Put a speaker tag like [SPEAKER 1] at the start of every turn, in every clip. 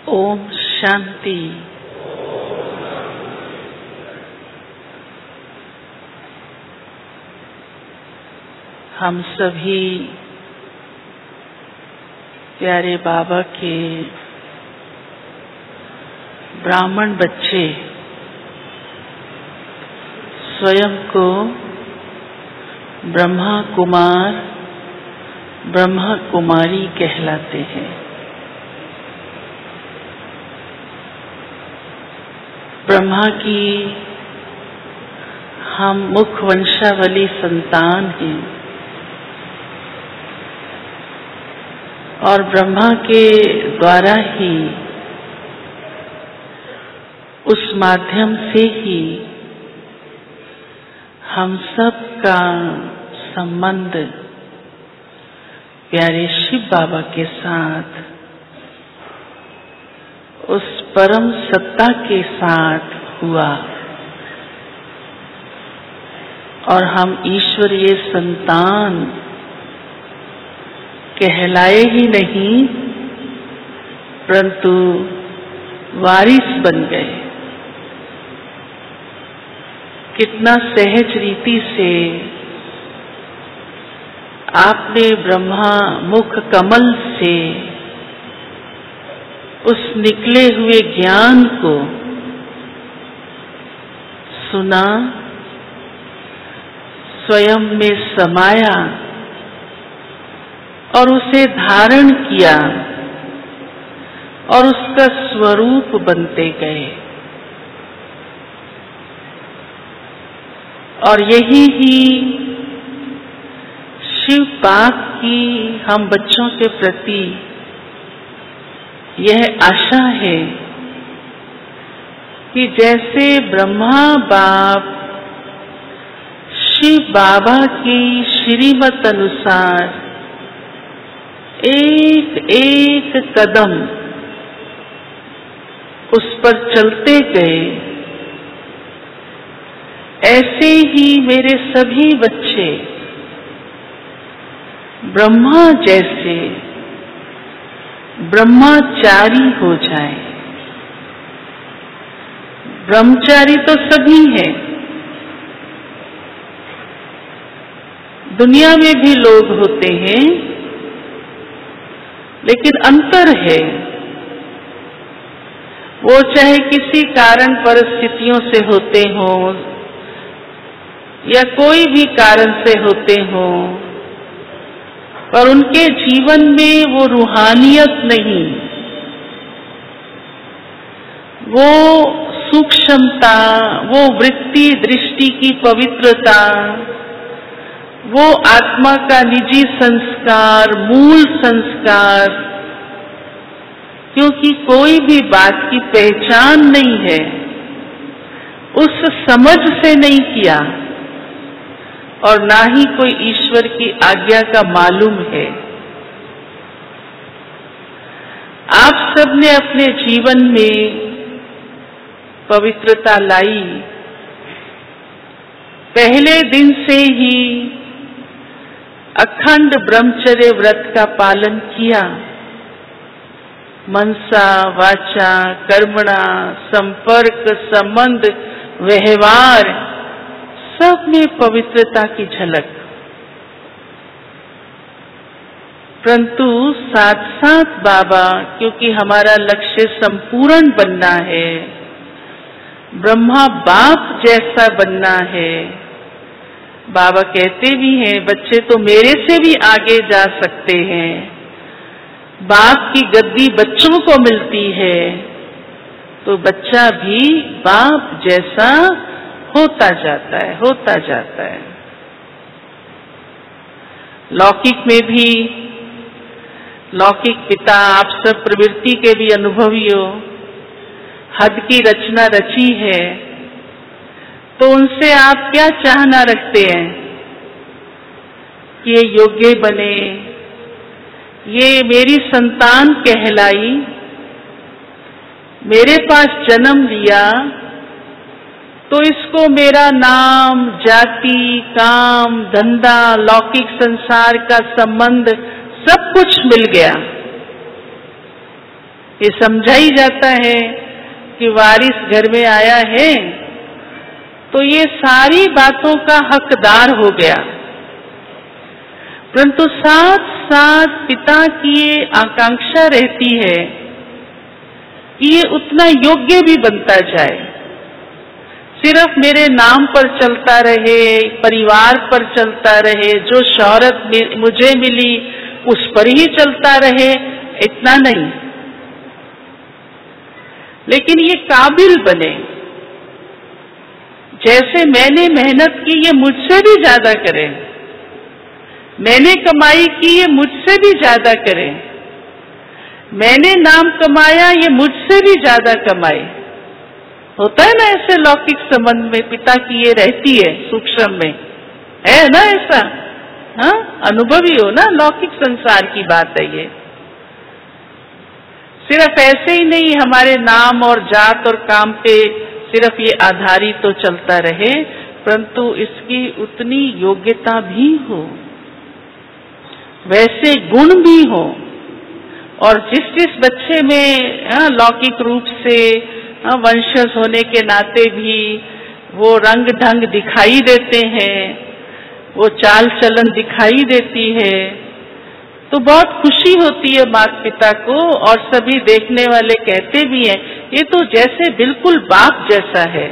[SPEAKER 1] ओम शांति। हम सभी प्यारे बाबा के ब्राह्मण बच्चे स्वयं को ब्रह्मा कुमार ब्रह्मा कुमारी कहलाते हैं। ब्रह्मा की हम मुख वंशावली संतान हैं और ब्रह्मा के द्वारा ही, उस माध्यम से ही हम सब का संबंध प्यारे शिव बाबा के साथ, उस परम सत्ता के साथ हुआ और हम ईश्वरीय संतान कहलाए ही नहीं परंतु वारिस बन गए। कितना सहज रीति से आपने ब्रह्मा मुख कमल से उस निकले हुए ज्ञान को सुना, स्वयं में समाया और उसे धारण किया और उसका स्वरूप बनते गए। और यही ही शिव बाप की हम बच्चों के प्रति यह आशा है कि जैसे ब्रह्मा बाप शिव बाबा की श्रीमत अनुसार एक एक कदम उस पर चलते गए, ऐसे ही मेरे सभी बच्चे ब्रह्मा जैसे ब्रह्मचारी हो जाए। ब्रह्मचारी तो सभी हैं, दुनिया में भी लोग होते हैं, लेकिन अंतर है। वो चाहे किसी कारण परिस्थितियों से होते हों या कोई भी कारण से होते हों, पर उनके जीवन में वो रूहानियत नहीं, वो सूक्ष्मता, वो वृत्ति दृष्टि की पवित्रता, वो आत्मा का निजी संस्कार, मूल संस्कार, क्योंकि कोई भी बात की पहचान नहीं है, उस समझ से नहीं किया और ना ही कोई ईश्वर की आज्ञा का मालूम है। आप सबने अपने जीवन में पवित्रता लाई, पहले दिन से ही अखंड ब्रह्मचर्य व्रत का पालन किया। मनसा वाचा कर्मणा संपर्क संबंध व्यवहार सब में पवित्रता की झलक, परंतु साथ साथ बाबा, क्योंकि हमारा लक्ष्य संपूर्ण बनना है, ब्रह्मा बाप जैसा बनना है। बाबा कहते भी हैं बच्चे तो मेरे से भी आगे जा सकते हैं, बाप की गद्दी बच्चों को मिलती है, तो बच्चा भी बाप जैसा होता जाता है, होता जाता है। लौकिक में भी लौकिक पिता आप सब प्रवृत्ति के भी अनुभवी हो, हद की रचना रची है, तो उनसे आप क्या चाहना रखते हैं कि ये योग्य बने, ये मेरी संतान कहलाई, मेरे पास जन्म लिया तो इसको मेरा नाम, जाति, काम, धंधा, लौकिक संसार का संबंध सब कुछ मिल गया। ये समझा ही जाता है कि वारिस घर में आया है तो ये सारी बातों का हकदार हो गया। परंतु साथ साथ पिता की ये आकांक्षा रहती है कि ये उतना योग्य भी बनता जाए। सिर्फ मेरे नाम पर चलता रहे, परिवार पर चलता रहे, जो शोहरत मुझे मिली उस पर ही चलता रहे, इतना नहीं, लेकिन ये काबिल बने। जैसे मैंने मेहनत की ये मुझसे भी ज्यादा करे, मैंने कमाई की ये मुझसे भी ज्यादा करे, मैंने नाम कमाया ये मुझसे भी ज्यादा कमाए। होता है ना ऐसे लौकिक संबंध में पिता की ये रहती है, सूक्ष्म में है ना ऐसा। हाँ, अनुभवी हो ना, लौकिक संसार की बात है ये। सिर्फ ऐसे ही नहीं हमारे नाम और जात और काम पे सिर्फ ये आधारित तो चलता रहे, परंतु इसकी उतनी योग्यता भी हो, वैसे गुण भी हो। और जिस बच्चे में लौकिक रूप से वंशज होने के नाते भी वो रंग ढंग दिखाई देते हैं, वो चाल चलन दिखाई देती है, तो बहुत खुशी होती है माता पिता को। और सभी देखने वाले कहते भी हैं ये तो जैसे बिल्कुल बाप जैसा है।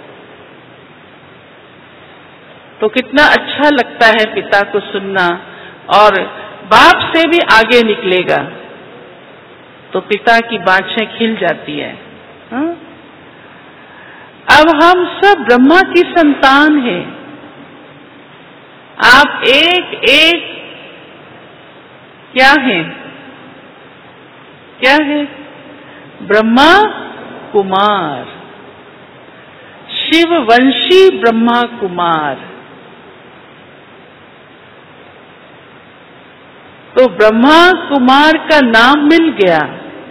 [SPEAKER 1] तो कितना अच्छा लगता है पिता को सुनना, और बाप से भी आगे निकलेगा तो पिता की बाँछें खिल जाती है। हाँ? अब हम सब ब्रह्मा की संतान हैं। आप एक एक क्या हैं? क्या है? ब्रह्मा कुमार, शिववंशी ब्रह्मा कुमार। तो ब्रह्मा कुमार का नाम मिल गया,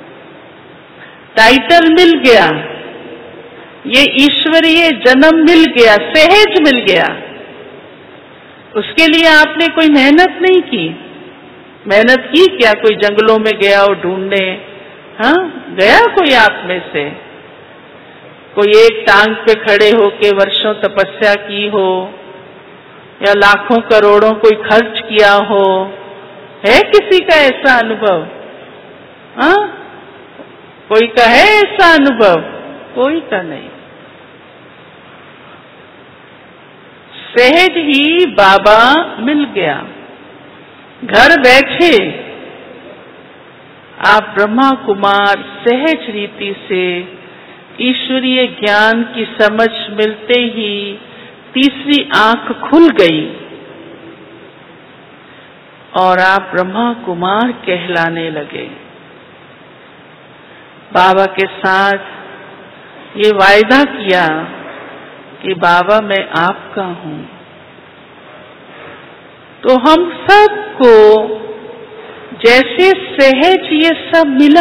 [SPEAKER 1] टाइटल मिल गया, ये ईश्वरीय जन्म मिल गया, सहज मिल गया। उसके लिए आपने कोई मेहनत नहीं की। मेहनत की क्या? कोई जंगलों में गया और ढूंढने? हाँ, गया कोई आप में से? कोई एक टांग पे खड़े होके वर्षों तपस्या की हो, या लाखों करोड़ों कोई खर्च किया हो? है किसी का ऐसा अनुभव? हाँ, कोई का है ऐसा अनुभव? कोई का नहीं। सहज ही बाबा मिल गया, घर बैठे आप ब्रह्मा कुमार सहज रीति से ईश्वरीय ज्ञान की समझ मिलते ही तीसरी आंख खुल गई और आप ब्रह्मा कुमार कहलाने लगे। बाबा के साथ ये वायदा किया कि बाबा मैं आपका हूं। तो हम सबको जैसे सहज ये सब मिला,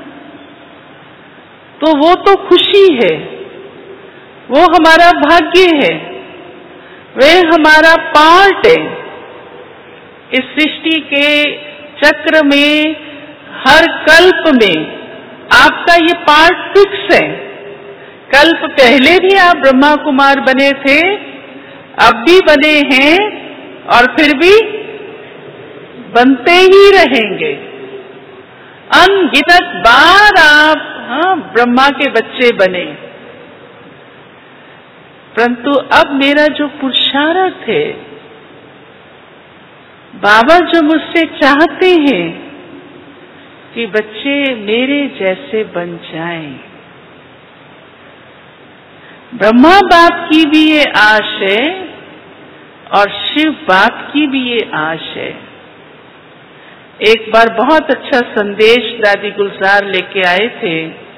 [SPEAKER 1] तो वो तो खुशी है, वो हमारा भाग्य है, वह हमारा पार्ट है। इस सृष्टि के चक्र में हर कल्प में आपका ये पार्ट फिक्स है। कल्प पहले भी आप ब्रह्मा कुमार बने थे, अब भी बने हैं और फिर भी बनते ही रहेंगे। अनगिनत बार आप ब्रह्मा के बच्चे बने। परंतु अब मेरा जो पुरुषार्थ है, बाबा जो मुझसे चाहते हैं कि बच्चे मेरे जैसे बन जाएं। ब्रह्मा बाप की भी ये आश है और शिव बाप की भी ये आश है। एक बार बहुत अच्छा संदेश दादी गुलजार लेके आए थे।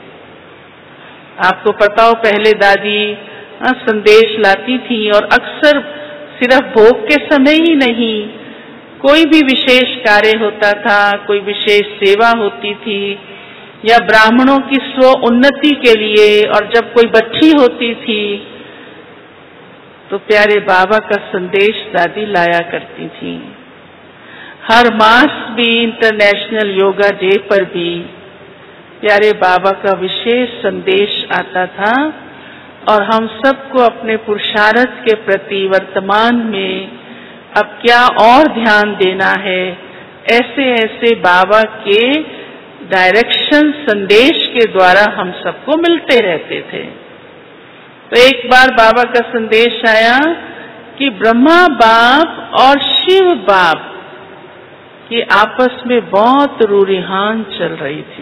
[SPEAKER 1] आपको पता हो पहले दादी संदेश लाती थी, और अक्सर सिर्फ भोग के समय ही नहीं, कोई भी विशेष कार्य होता था, कोई विशेष सेवा होती थी, या ब्राह्मणों की स्व उन्नति के लिए, और जब कोई बच्ची होती थी तो प्यारे बाबा का संदेश दादी लाया करती थी। हर मास भी, इंटरनेशनल योगा डे पर भी प्यारे बाबा का विशेष संदेश आता था और हम सबको अपने पुरुषार्थ के प्रति वर्तमान में अब क्या और ध्यान देना है, ऐसे ऐसे बाबा के डायरेक्शन संदेश के द्वारा हम सबको मिलते रहते थे। तो एक बार बाबा का संदेश आया कि ब्रह्मा बाप और शिव बाप की आपस में बहुत रूरिहान चल रही थी।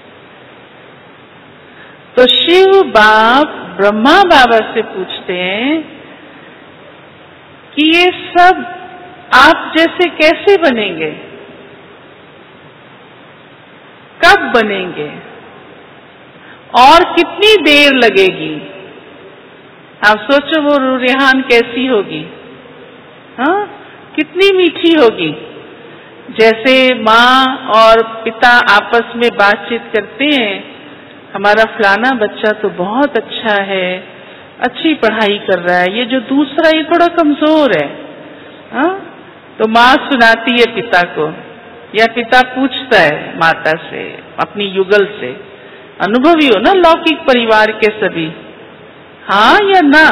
[SPEAKER 1] तो शिव बाप ब्रह्मा बाबा से पूछते हैं कि ये सब आप जैसे कैसे बनेंगे, कब बनेंगे और कितनी देर लगेगी। आप सोचो वो रूरिहान कैसी होगी, हाँ, कितनी मीठी होगी। जैसे माँ और पिता आपस में बातचीत करते हैं, हमारा फलाना बच्चा तो बहुत अच्छा है, अच्छी पढ़ाई कर रहा है, ये जो दूसरा ये थोड़ा कमजोर है, हाँ? तो माँ सुनाती है पिता को या पिता पूछता है माता से, अपनी युगल से। अनुभवी हो ना लौकिक परिवार के सभी, हाँ या ना?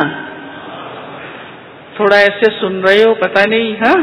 [SPEAKER 1] थोड़ा ऐसे सुन रहे हो, पता नहीं, हाँ?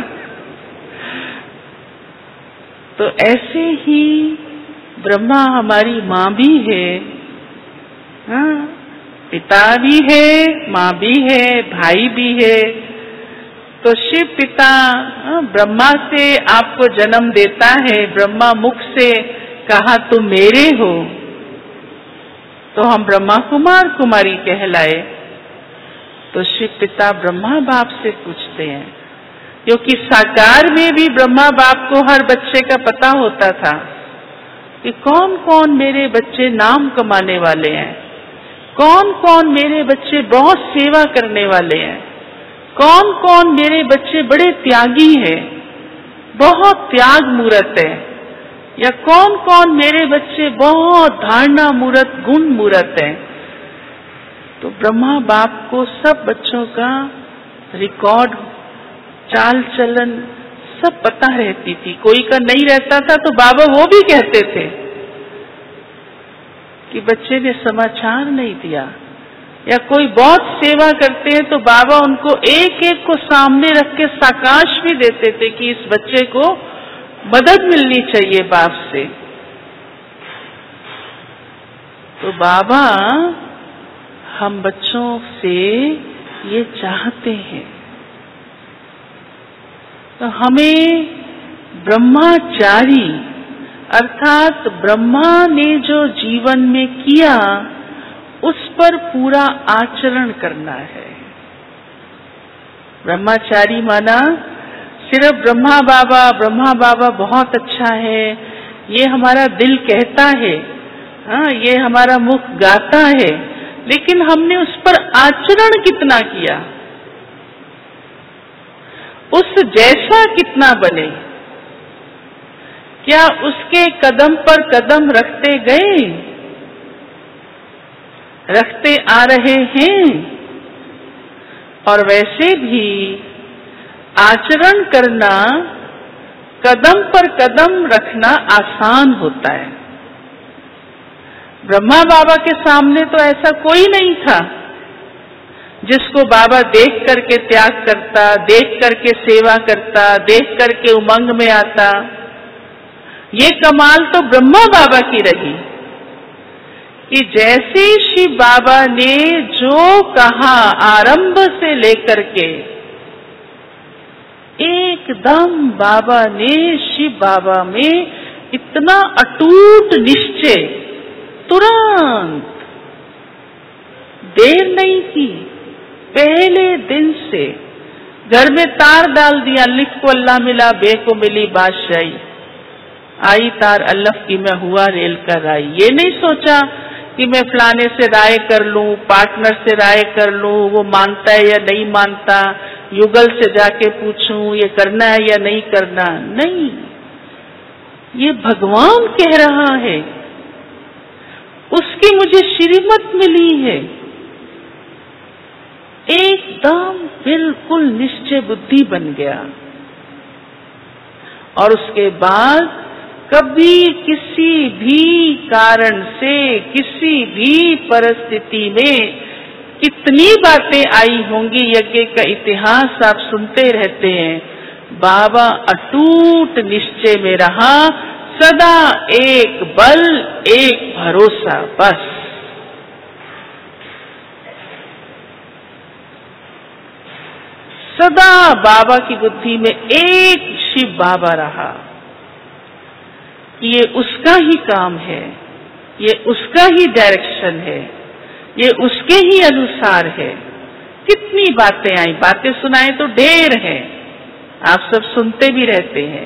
[SPEAKER 1] तो ऐसे ही ब्रह्मा हमारी माँ भी है, हाँ, पिता भी है, माँ भी है, भाई भी है। तो शिव पिता ब्रह्मा से आपको जन्म देता है, ब्रह्मा मुख से कहा तुम मेरे हो, तो हम ब्रह्मा कुमार कुमारी कहलाए। तो शिव पिता ब्रह्मा बाप से पूछते हैं, क्योंकि साकार में भी ब्रह्मा बाप को हर बच्चे का पता होता था कि कौन कौन मेरे बच्चे नाम कमाने वाले हैं, कौन कौन मेरे बच्चे बहुत सेवा करने वाले हैं, कौन कौन मेरे बच्चे बड़े त्यागी हैं, बहुत त्याग मूर्त है, या कौन कौन मेरे बच्चे बहुत धारणा मूर्त, गुण मूर्त है। तो ब्रह्मा बाप को सब बच्चों का रिकॉर्ड, चाल चलन सब पता रहती थी। कोई का नहीं रहता था तो बाबा वो भी कहते थे कि बच्चे ने समाचार नहीं दिया, या कोई बहुत सेवा करते हैं तो बाबा उनको एक एक को सामने रख के साकाश भी देते थे कि इस बच्चे को मदद मिलनी चाहिए बाप से। तो बाबा हम बच्चों से ये चाहते हैं, तो हमें ब्रह्मचारी अर्थात ब्रह्मा ने जो जीवन में किया उस पर पूरा आचरण करना है। ब्रह्मचारी माना सिर्फ ब्रह्मा बाबा बहुत अच्छा है, ये हमारा दिल कहता है, हाँ, ये हमारा मुख गाता है, लेकिन हमने उस पर आचरण कितना किया, उस जैसा कितना बने, क्या उसके कदम पर कदम रखते गए, रखते आ रहे हैं। और वैसे भी आचरण करना, कदम पर कदम रखना आसान होता है। ब्रह्मा बाबा के सामने तो ऐसा कोई नहीं था जिसको बाबा देख करके त्याग करता, देख करके सेवा करता, देख करके उमंग में आता। ये कमाल तो ब्रह्मा बाबा की रही कि जैसे शिव बाबा ने जो कहा आरंभ से लेकर के, एकदम बाबा ने शिव बाबा में इतना अटूट निश्चय, तुरंत देर नहीं की, पहले दिन से घर में तार डाल दिया, लिख को अल्लाह मिला, बे को मिली बादशाही, आई तार अल्लफ की मैं हुआ रेल का राई। ये नहीं सोचा कि मैं फलाने से राय कर लूं, पार्टनर से राय कर लूं, वो मानता है या नहीं मानता, युगल से जाके पूछूं ये करना है या नहीं करना। नहीं, ये भगवान कह रहा है, उसकी मुझे श्रीमत मिली है। एकदम बिल्कुल निश्चय बुद्धि बन गया। और उसके बाद कभी किसी भी कारण से, किसी भी परिस्थिति में कितनी बातें आई होंगी, यज्ञ का इतिहास आप सुनते रहते हैं, बाबा अटूट निश्चय में रहा, सदा एक बल, एक भरोसा, बस। सदा बाबा की बुद्धि में एक शिव बाबा रहा। ये उसका ही काम है, ये उसका ही डायरेक्शन है, ये उसके ही अनुसार है। कितनी बातें आई, बातें सुनाए तो ढेर है, आप सब सुनते भी रहते हैं।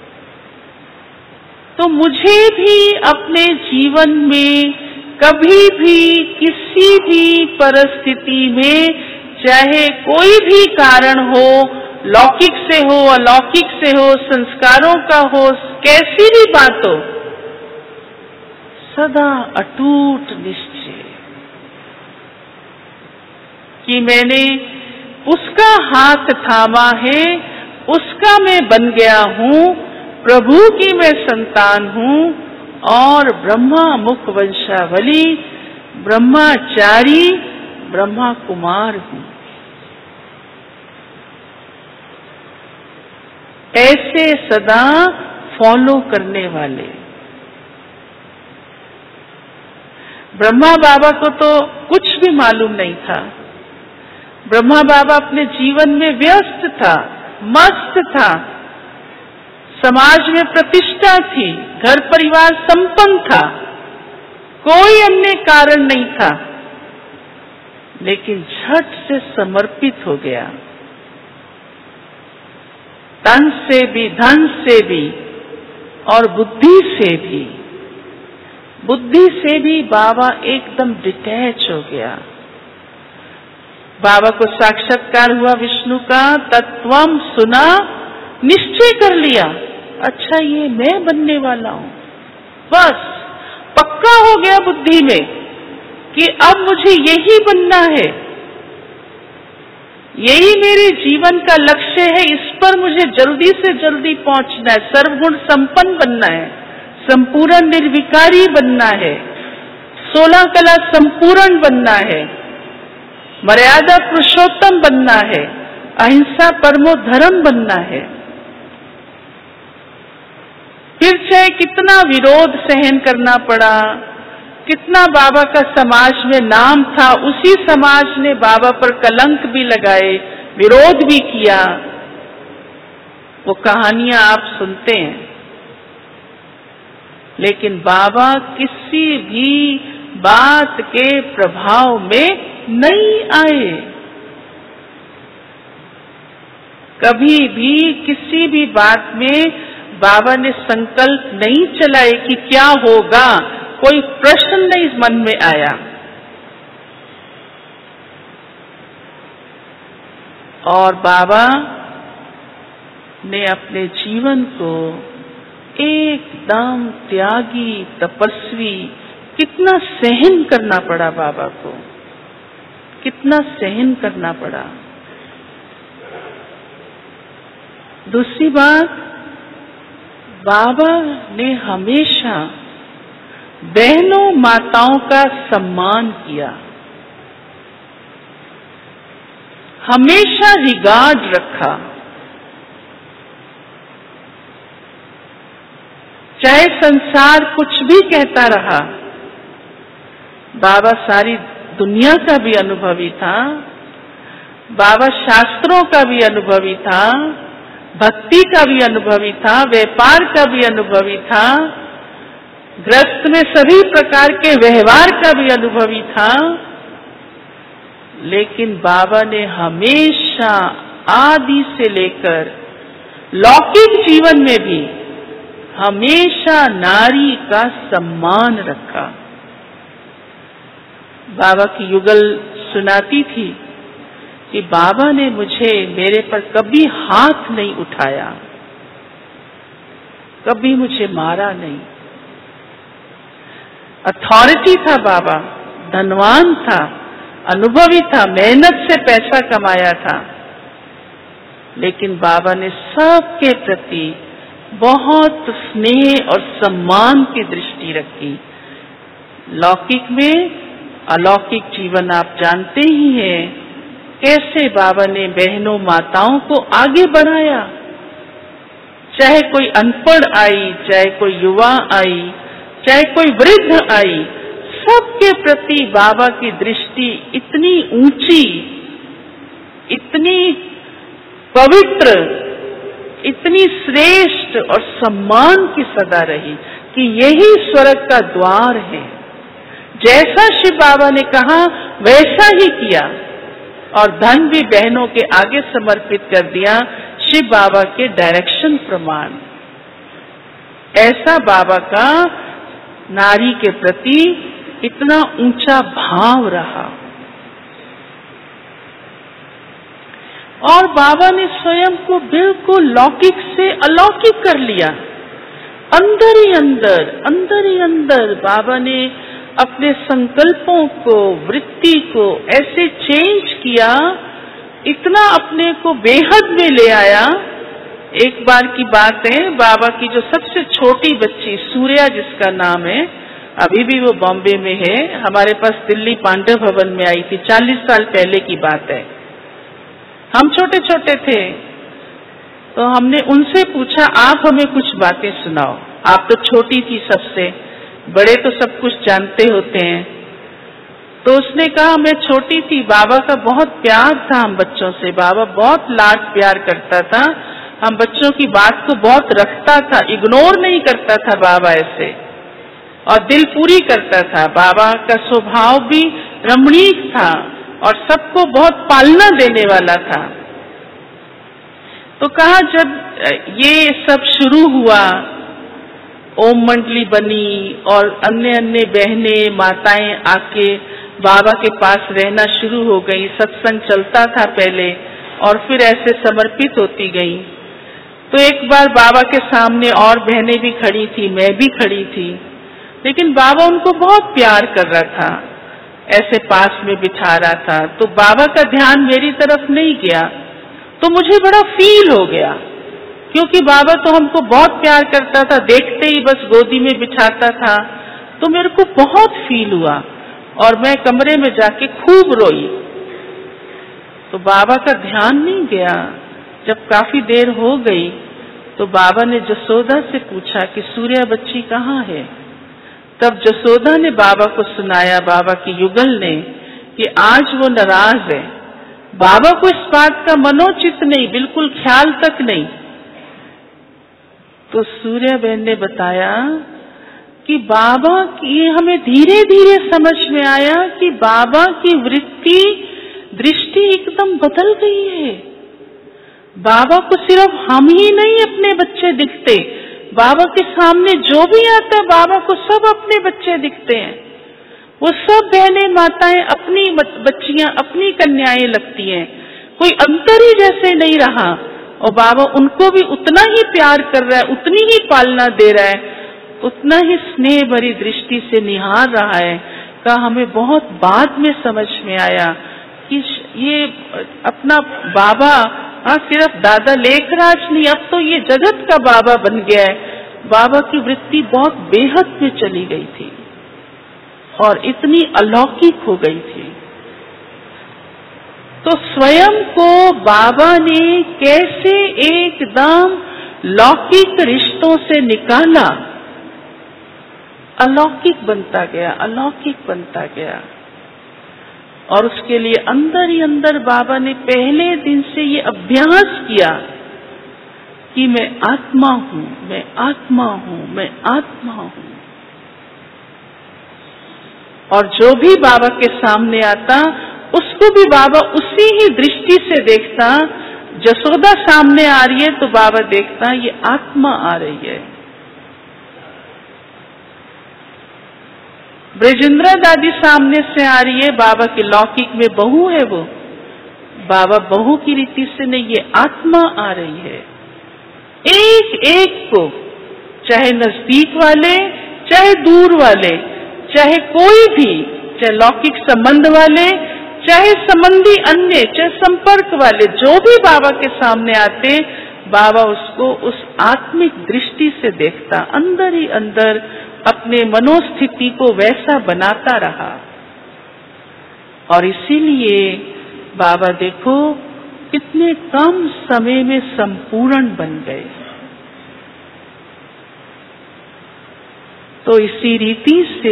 [SPEAKER 1] तो मुझे भी अपने जीवन में कभी भी किसी भी परिस्थिति में, चाहे कोई भी कारण हो, लौकिक से हो, अलौकिक से हो, संस्कारों का हो, कैसी भी बात हो, सदा अटूट निश्चय कि मैंने उसका हाथ थामा है, उसका मैं बन गया हूँ, प्रभु की मैं संतान हूँ और ब्रह्मा मुख वंशावली, ब्रह्माचारी, ब्रह्मा कुमार हूँ। ऐसे सदा फॉलो करने वाले। ब्रह्मा बाबा को तो कुछ भी मालूम नहीं था। ब्रह्मा बाबा अपने जीवन में व्यस्त था, मस्त था, समाज में प्रतिष्ठा थी, घर परिवार संपन्न था, कोई अन्य कारण नहीं था, लेकिन झट से समर्पित हो गया। तन से भी, धन से भी और बुद्धि से भी। बुद्धि से भी बाबा एकदम डिटैच हो गया। बाबा को साक्षात्कार हुआ विष्णु का, तत्वम सुना, निश्चय कर लिया, अच्छा ये मैं बनने वाला हूँ। बस पक्का हो गया बुद्धि में कि अब मुझे यही बनना है, यही मेरे जीवन का लक्ष्य है, इस पर मुझे जल्दी से जल्दी पहुंचना है, सर्वगुण संपन्न बनना है, संपूर्ण निर्विकारी बनना है, 16 कला संपूर्ण बनना है, मर्यादा पुरुषोत्तम बनना है, अहिंसा परमो धर्म बनना है। फिर चाहे कितना विरोध सहन करना पड़ा, कितना बाबा का समाज में नाम था, उसी समाज ने बाबा पर कलंक भी लगाए, विरोध भी किया, वो कहानियां आप सुनते हैं। लेकिन बाबा किसी भी बात के प्रभाव में नहीं आए। कभी भी किसी भी बात में बाबा ने संकल्प नहीं चलाए कि क्या होगा, कोई प्रश्न नहीं मन में आया। और बाबा ने अपने जीवन को एकदम त्यागी, तपस्वी, कितना सहन करना पड़ा बाबा को, कितना सहन करना पड़ा। दूसरी बात, बाबा ने हमेशा बहनों माताओं का सम्मान किया, हमेशा रिगार्ड रखा। चाहे संसार कुछ भी कहता रहा, बाबा सारी दुनिया का भी अनुभवी था, बाबा शास्त्रों का भी अनुभवी था, भक्ति का भी अनुभवी था, व्यापार का भी अनुभवी था, गृहस्थ में सभी प्रकार के व्यवहार का भी अनुभवी था। लेकिन बाबा ने हमेशा आदि से लेकर लौकिक जीवन में भी हमेशा नारी का सम्मान रखा। बाबा की युगल सुनाती थी कि बाबा ने मुझे, मेरे पर कभी हाथ नहीं उठाया, कभी मुझे मारा नहीं। अथॉरिटी था बाबा, धनवान था, अनुभवी था, मेहनत से पैसा कमाया था, लेकिन बाबा ने सबके प्रति बहुत स्नेह और सम्मान की दृष्टि रखी। लौकिक में अलौकिक जीवन आप जानते ही हैं, कैसे बाबा ने बहनों माताओं को आगे बढ़ाया। चाहे कोई अनपढ़ आई, चाहे कोई युवा आई, चाहे कोई वृद्ध आई, सबके प्रति बाबा की दृष्टि इतनी ऊंची, इतनी पवित्र, इतनी श्रेष्ठ और सम्मान की सदा रही कि यही स्वर्ग का द्वार है। जैसा शिव बाबा ने कहा वैसा ही किया और धन भी बहनों के आगे समर्पित कर दिया शिव बाबा के डायरेक्शन प्रमाण। ऐसा बाबा का नारी के प्रति इतना ऊंचा भाव रहा। और बाबा ने स्वयं को बिल्कुल लौकिक से अलौकिक कर लिया। अंदर ही अंदर बाबा ने अपने संकल्पों को, वृत्ति को ऐसे चेंज किया, इतना अपने को बेहद में ले आया। एक बार की बात है, बाबा की जो सबसे छोटी बच्ची सूर्या जिसका नाम है, अभी भी वो बॉम्बे में है, हमारे पास दिल्ली पांडव भवन में आई थी, 40 साल पहले की बात है। हम छोटे छोटे थे तो हमने उनसे पूछा, आप हमें कुछ बातें सुनाओ। आप तो छोटी थी सबसे, बड़े तो सब कुछ जानते होते हैं। तो उसने कहा, मैं छोटी थी, बाबा का बहुत प्यार था हम बच्चों से, बाबा बहुत लाड प्यार करता था, हम बच्चों की बात को बहुत रखता था, इग्नोर नहीं करता था बाबा ऐसे, और दिल पूरी करता था। बाबा का स्वभाव भी रमणीक था और सबको बहुत पालना देने वाला था। तो कहा, जब ये सब शुरू हुआ, ओम मंडली बनी और अन्य बहनें माताएं आके बाबा के पास रहना शुरू हो गई, सत्संग चलता था पहले और फिर ऐसे समर्पित होती गई। तो एक बार बाबा के सामने और बहनें भी खड़ी थी, मैं भी खड़ी थी, लेकिन बाबा उनको बहुत प्यार कर रहा था, ऐसे पास में बिठा रहा था। तो बाबा का ध्यान मेरी तरफ नहीं गया, तो मुझे बड़ा फील हो गया, क्योंकि बाबा तो हमको बहुत प्यार करता था, देखते ही बस गोदी में बिठाता था। तो मेरे को बहुत फील हुआ और मैं कमरे में जाके खूब रोई। तो बाबा का ध्यान नहीं गया। जब काफी देर हो गई तो बाबा ने जसोदा से पूछा कि सूर्या बच्ची कहाँ है। तब जसोदा ने बाबा को सुनाया, बाबा की युगल ने, कि आज वो नाराज है। बाबा को इस बात का मनोचित नहीं, बिल्कुल ख्याल तक नहीं। तो सूर्या बहन ने बताया कि बाबा की, हमें धीरे धीरे समझ में आया कि बाबा की वृत्ति, दृष्टि एकदम बदल गई है। बाबा को सिर्फ हम ही नहीं अपने बच्चे दिखते, बाबा के सामने जो भी आता है बाबा को सब अपने बच्चे दिखते हैं। वो सब बहनें माताएं अपनी बच्चियां, अपनी कन्याएं लगती हैं, कोई अंतर ही जैसे नहीं रहा। और बाबा उनको भी उतना ही प्यार कर रहा है, उतनी ही पालना दे रहा है, उतना ही स्नेह भरी दृष्टि से निहार रहा है। का हमें बहुत बाद में समझ में आया कि ये अपना बाबा सिर्फ दादा लेखराज नहीं, अब तो ये जगत का बाबा बन गया है। बाबा की वृत्ति बहुत बेहद में चली गई थी और इतनी अलौकिक हो गई थी। तो स्वयं को बाबा ने कैसे एकदम लौकिक रिश्तों से निकाला, अलौकिक बनता गया, अलौकिक बनता गया। और उसके लिए अंदर ही अंदर बाबा ने पहले दिन से ये अभ्यास किया कि मैं आत्मा हूं, मैं आत्मा हूं, मैं आत्मा हूं। और जो भी बाबा के सामने आता उसको भी बाबा उसी ही दृष्टि से देखता। जसोदा सामने आ रही है तो बाबा देखता ये आत्मा आ रही है। ब्रजेंद्रा दादी सामने से आ रही है, बाबा के लौकिक में बहू है वो, बाबा बहू की रीति से नहीं, ये आत्मा आ रही है। एक एक को, चाहे नजदीक वाले, चाहे दूर वाले, चाहे कोई भी, चाहे लौकिक संबंध वाले, चाहे संबंधी अन्य, चाहे संपर्क वाले, जो भी बाबा के सामने आते, बाबा उसको उस आत्मिक दृष्टि से देखता, अंदर ही अंदर अपने मनोस्थिति को वैसा बनाता रहा। और इसीलिए बाबा देखो कितने कम समय में संपूर्ण बन गए। तो इसी रीति से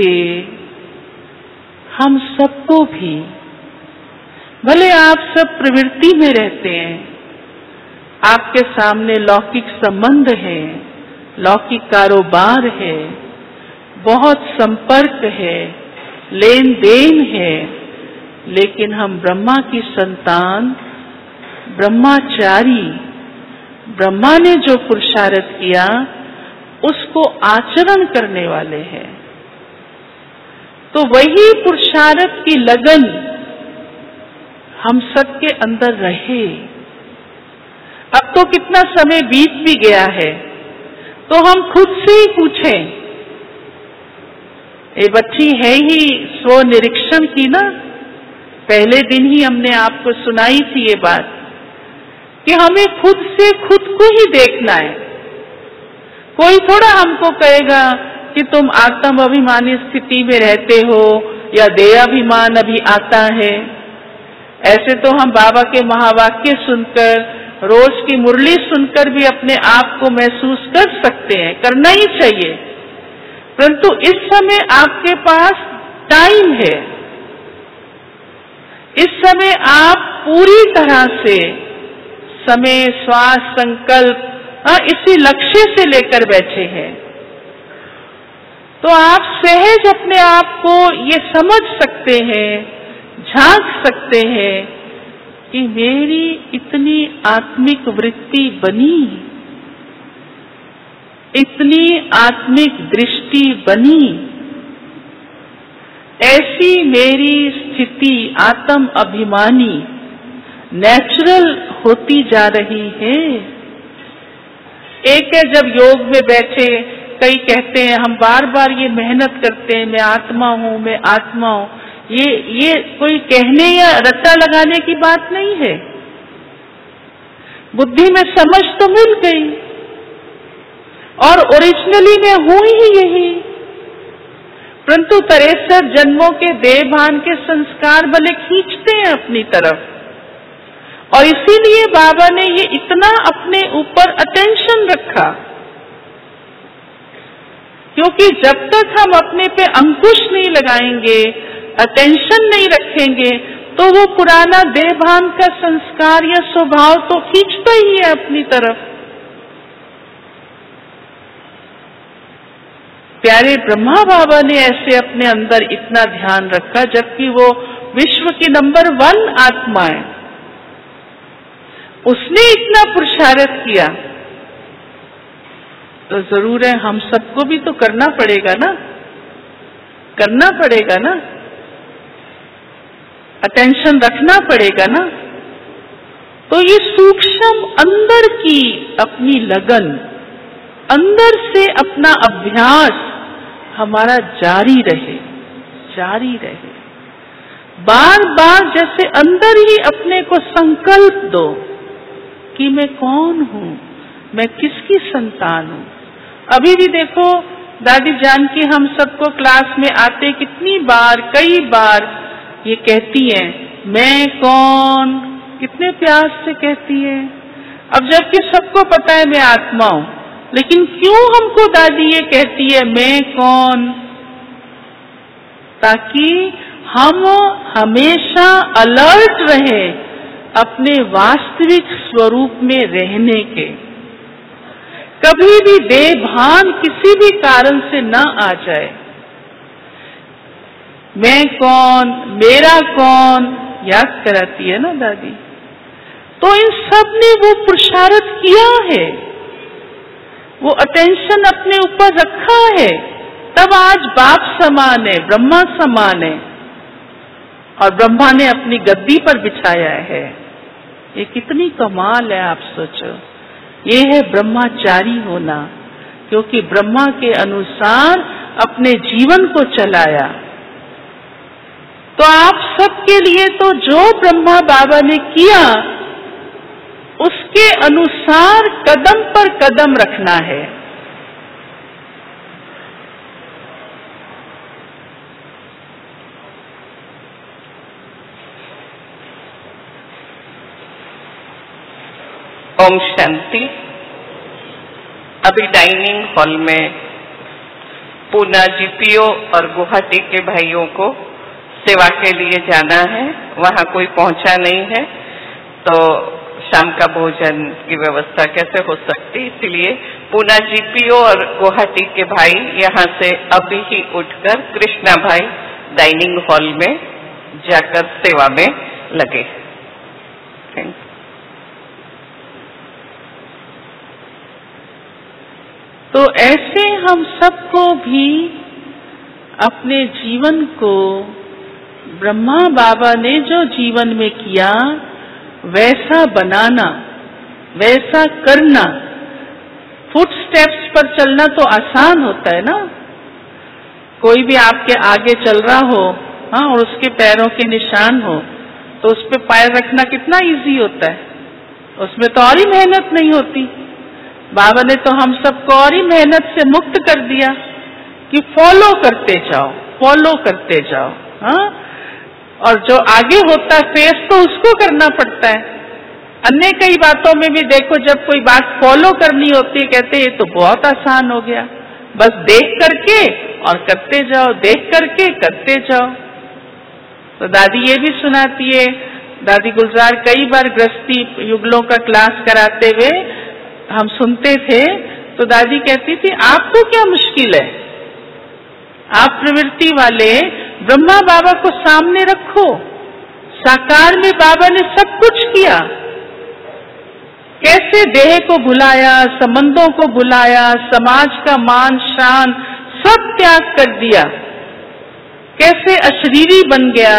[SPEAKER 1] हम सबको भी, भले आप सब प्रवृत्ति में रहते हैं, आपके सामने लौकिक संबंध है, लौकिक कारोबार है, बहुत संपर्क है, लेन देन है, लेकिन हम ब्रह्मा की संतान, ब्रह्माचारी, ब्रह्मा ने जो पुरुषार्थ किया उसको आचरण करने वाले हैं। तो वही पुरुषार्थ की लगन हम सबके अंदर रहे। अब तो कितना समय बीत भी गया है, तो हम खुद से ही पूछें। ये बच्ची है ही स्व निरीक्षण की ना, पहले दिन ही हमने आपको सुनाई थी ये बात कि हमें खुद से खुद को ही देखना है। कोई थोड़ा हमको कहेगा कि तुम आत्म अभिमानी स्थिति में रहते हो या देहाभिमान अभी आता है। ऐसे तो हम बाबा के महावाक्य सुनकर, रोज की मुरली सुनकर भी अपने आप को महसूस कर सकते हैं, करना ही चाहिए। परंतु इस समय आपके पास टाइम है, इस समय आप पूरी तरह से समय, श्वास, संकल्प इसी लक्ष्य से लेकर बैठे हैं। तो आप सहज अपने आप को ये समझ सकते हैं, झांक सकते हैं कि मेरी इतनी आत्मिक वृत्ति बनी, इतनी आत्मिक दृष्टि बनी, ऐसी मेरी स्थिति आत्म अभिमानी नेचुरल होती जा रही है। एक है जब योग में बैठे, कई कहते हैं हम बार बार ये मेहनत करते हैं, मैं आत्मा हूँ, मैं आत्मा हूँ। ये कोई कहने या रट्टा लगाने की बात नहीं है। बुद्धि में समझ तो मिल गई और ओरिजिनली मैं हूँ ही यही, परंतु 63 जन्मों के देहभान के संस्कार भले खींचते हैं अपनी तरफ। और इसीलिए बाबा ने ये इतना अपने ऊपर अटेंशन रखा, क्योंकि जब तक हम अपने पे अंकुश नहीं लगाएंगे, अटेंशन नहीं रखेंगे, तो वो पुराना देहभान का संस्कार या स्वभाव तो खींचता ही है अपनी तरफ। प्यारे ब्रह्मा बाबा ने ऐसे अपने अंदर इतना ध्यान रखा, जबकि वो विश्व की नंबर 1 आत्मा है, उसने इतना पुरुषार्थ किया, तो जरूर है हम सबको भी तो करना पड़ेगा ना, करना पड़ेगा ना, अटेंशन रखना पड़ेगा ना। तो ये सूक्ष्म अंदर की अपनी लगन, अंदर से अपना अभ्यास हमारा जारी रहे, जारी रहे। बार बार जैसे अंदर ही अपने को संकल्प दो कि मैं कौन हूँ, मैं किसकी संतान हूँ। अभी भी देखो दादी जानकी हम सबको क्लास में आते कितनी बार, कई बार ये कहती हैं, मैं कौन, कितने प्यार से कहती है। अब जबकि सबको पता है मैं आत्मा हूँ, लेकिन क्यों हमको दादी ये कहती है मैं कौन? ताकि हम हमेशा अलर्ट रहे अपने वास्तविक स्वरूप में रहने के, कभी भी देहभान किसी भी कारण से न आ जाए। मैं कौन, मेरा कौन याद कराती है ना दादी। तो इन सब ने वो पुरुषार्थ किया है, वो अटेंशन अपने ऊपर रखा है, तब आज बाप समान है, ब्रह्मा समान है, और ब्रह्मा ने अपनी गद्दी पर बिछाया है। ये कितनी कमाल है, आप सोचो। ये है ब्रह्माचारी होना, क्योंकि ब्रह्मा के अनुसार अपने जीवन को चलाया। तो आप सबके लिए तो जो ब्रह्मा बाबा ने किया उसके अनुसार कदम पर कदम रखना है।
[SPEAKER 2] ओम शांति। अभी डाइनिंग हॉल में पूना जीपीओ और गुवाहाटी के भाइयों को सेवा के लिए जाना है, वहाँ कोई पहुँचा नहीं है, तो शाम का भोजन की व्यवस्था कैसे हो सकती, इसलिए पूना जीपीओ और गुवाहाटी के भाई यहाँ से अभी ही उठकर कृष्णा भाई डाइनिंग हॉल में जाकर सेवा में लगे। Thank you.
[SPEAKER 1] तो ऐसे हम सबको भी अपने जीवन को ब्रह्मा बाबा ने जो जीवन में किया वैसा बनाना, वैसा करना। फुटस्टेप्स पर चलना तो आसान होता है ना, कोई भी आपके आगे चल रहा हो, हाँ, और उसके पैरों के निशान हो तो उस पे पैर रखना कितना इजी होता है, उसमें तो और ही मेहनत नहीं होती। बाबा ने तो हम सबको और ही मेहनत से मुक्त कर दिया कि फॉलो करते जाओ, फॉलो करते जाओ, हाँ। और जो आगे होता है फेस तो उसको करना पड़ता है। अन्य कई बातों में भी देखो, जब कोई बात फॉलो करनी होती है कहते ये तो बहुत आसान हो गया, बस देख करके और करते जाओ, देख करके करते जाओ। तो दादी ये भी सुनाती है, दादी गुलजार कई बार गृहस्थी युगलों का क्लास कराते हुए हम सुनते थे, तो दादी कहती थी आपको क्या मुश्किल है, आप प्रवृत्ति वाले ब्रह्मा बाबा को सामने रखो, साकार में बाबा ने सब कुछ किया, कैसे देह को भुलाया, संबंधों को भुलाया, समाज का मान शान सब त्याग कर दिया, कैसे अशरीरी बन गया।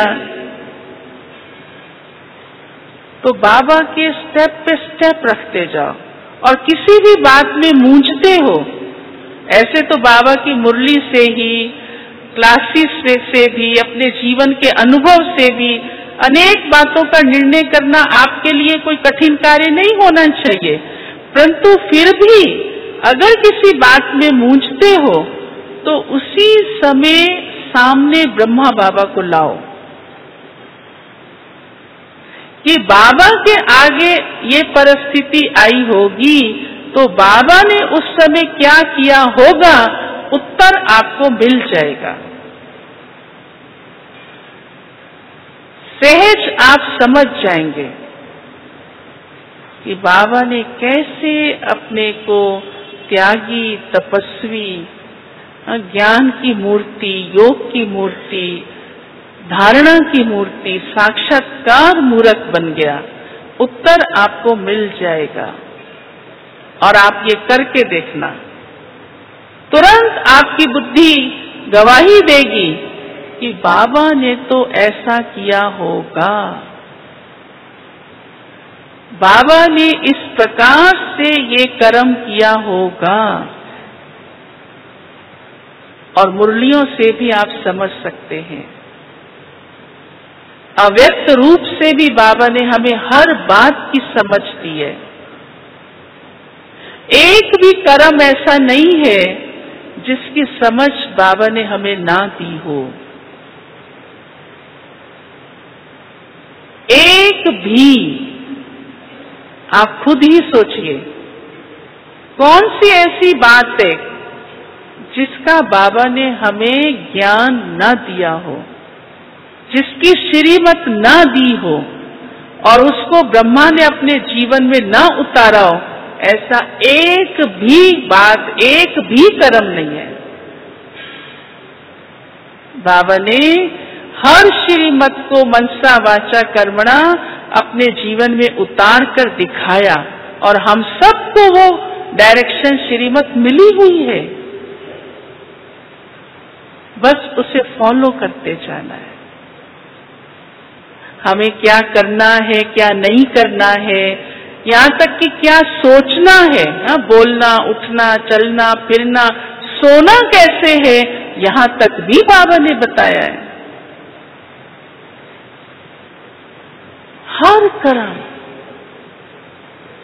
[SPEAKER 1] तो बाबा के स्टेप पे स्टेप रखते जाओ और किसी भी बात में मूंझते हो, ऐसे तो बाबा की मुरली से ही, क्लासेस से भी, अपने जीवन के अनुभव से भी अनेक बातों का निर्णय करना आपके लिए कोई कठिन कार्य नहीं होना चाहिए। परंतु फिर भी अगर किसी बात में मूंझते हो तो उसी समय सामने ब्रह्मा बाबा को लाओ कि बाबा के आगे ये परिस्थिति आई होगी तो बाबा ने उस समय क्या किया होगा, उत्तर आपको मिल जाएगा। सहज आप समझ जाएंगे कि बाबा ने कैसे अपने को त्यागी, तपस्वी, ज्ञान की मूर्ति, योग की मूर्ति, धारणा की मूर्ति, साक्षात्कार मूर्त बन गया। उत्तर आपको मिल जाएगा और आप ये करके देखना, तुरंत आपकी बुद्धि गवाही देगी कि बाबा ने तो ऐसा किया होगा, बाबा ने इस प्रकार से ये कर्म किया होगा। और मुरलियों से भी आप समझ सकते हैं, अव्यक्त रूप से भी बाबा ने हमें हर बात की समझ दी है। एक भी कर्म ऐसा नहीं है जिसकी समझ बाबा ने हमें ना दी हो, एक भी। आप खुद ही सोचिए कौन सी ऐसी बात है जिसका बाबा ने हमें ज्ञान न दिया हो, जिसकी श्रीमत न दी हो और उसको ब्रह्मा ने अपने जीवन में न उतारा हो। ऐसा एक भी बात, एक भी कर्म नहीं है। बाबा ने हर श्रीमत को मनसा वाचा कर्मणा अपने जीवन में उतार कर दिखाया और हम सबको वो डायरेक्शन श्रीमत मिली हुई है, बस उसे फॉलो करते जाना है। हमें क्या करना है, क्या नहीं करना है, यहाँ तक कि क्या सोचना है, बोलना, उठना, चलना, फिरना, सोना कैसे है, यहाँ तक भी बाबा ने बताया है। हर कर्म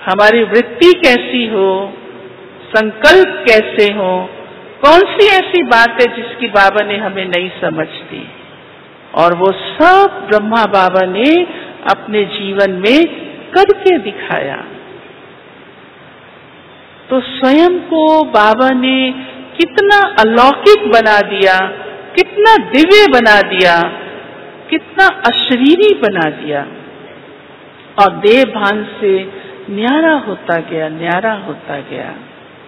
[SPEAKER 1] हमारी वृत्ति कैसी हो, संकल्प कैसे हो, कौन सी ऐसी बात है जिसकी बाबा ने हमें नहीं समझ दी। और वो सब ब्रह्मा बाबा ने अपने जीवन में करके दिखाया। तो स्वयं को बाबा ने कितना अलौकिक बना दिया, कितना दिव्य बना दिया, कितना अशरीरी बना दिया, और देह भान से न्यारा होता गया, न्यारा होता गया।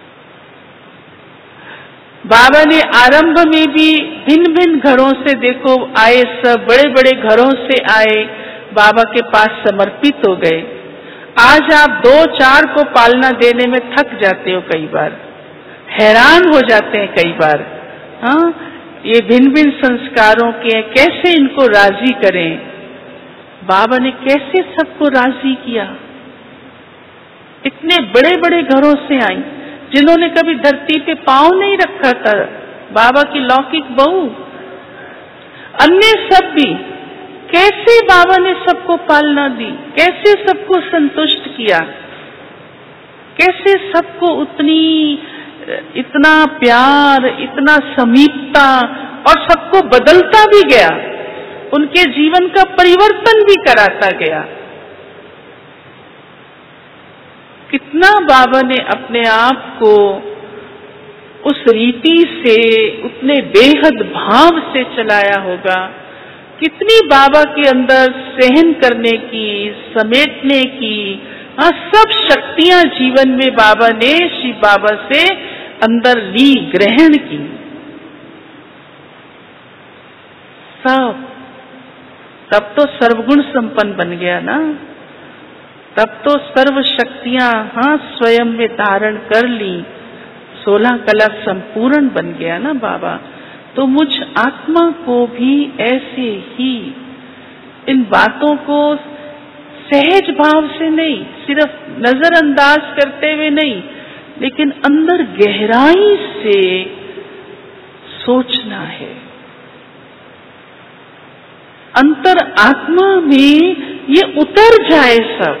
[SPEAKER 1] बाबा ने आरंभ में भी भिन्न भिन्न घरों से देखो आए, सब बड़े बड़े घरों से आए, बाबा के पास समर्पित हो गए। आज आप 2-4 को पालना देने में थक जाते हो, कई बार हैरान हो जाते हैं कई बार। हाँ, ये भिन्न भिन्न संस्कारों के हैं, कैसे इनको राजी करें। बाबा ने कैसे सबको राजी किया। इतने बड़े बड़े घरों से आई, जिन्होंने कभी धरती पे पांव नहीं रखा था, बाबा की लौकिक बहू, अन्य सब भी, कैसे बाबा ने सबको पालना दी, कैसे सबको संतुष्ट किया, कैसे सबको इतना प्यार, इतना समीपता, और सबको बदलता भी गया, उनके जीवन का परिवर्तन भी कराता गया। कितना बाबा ने अपने आप को उस रीति से, उतने बेहद भाव से चलाया होगा। कितनी बाबा के अंदर सहन करने की, समेटने की, सब शक्तियां जीवन में बाबा ने शिव बाबा से अंदर ली, ग्रहण की। सब, तब तो सर्वगुण संपन्न बन गया ना, तब तो सर्व शक्तियां स्वयं में धारण कर ली, 16 कला संपूर्ण बन गया ना बाबा। तो मुझ आत्मा को भी ऐसे ही इन बातों को सहज भाव से नहीं, सिर्फ नजरअंदाज करते हुए नहीं, लेकिन अंदर गहराई से सोचना है। अंतर आत्मा में ये उतर जाए सब।